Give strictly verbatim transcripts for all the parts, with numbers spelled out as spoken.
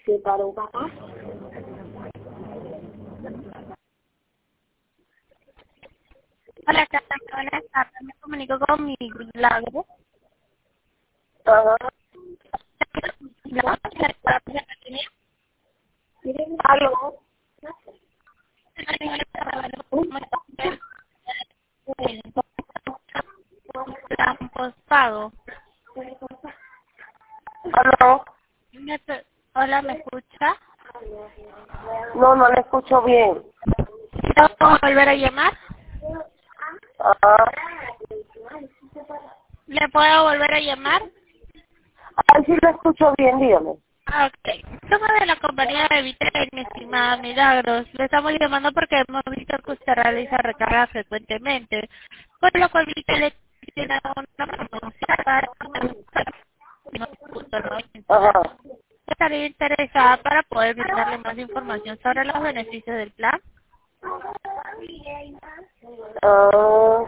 Sí, para un papá. Hola, Carla, buenas tardes. Me comunico con mi milagro. Ajá. ¿Aló? Postpago. ¿Aló? Me pe- Hola, ¿me escucha? No, no le escucho bien. ¿Puedo volver a llamar? Ajá. ¿Le puedo volver a llamar? Ay, sí le escucho bien, dígame. Ah, ok. Somos de la compañía de Vitel, mi estimada Milagros. Le estamos llamando porque hemos visto que usted realiza recargas frecuentemente, por lo cual Vitel le tiene una promoción para Ajá. estaría interesada para poder brindarle más información sobre los beneficios del plan. Ah,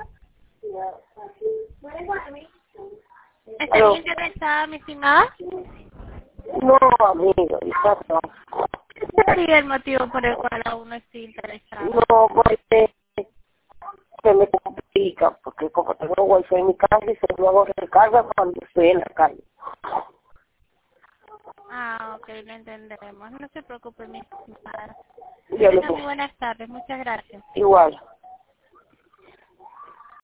¿Estaría aló. interesada, mi estimada? No, amigo, hija, no. ¿Qué sería el motivo por el cual aún no estoy interesada? No, porque se me complica, porque como tengo wifi en mi casa y se lo hago recarga cuando estoy en la calle. Ah, ok, lo entendemos. No se preocupe, mi estimada. Que Yo le tenga muy pongo buenas tardes. Muchas gracias. igual.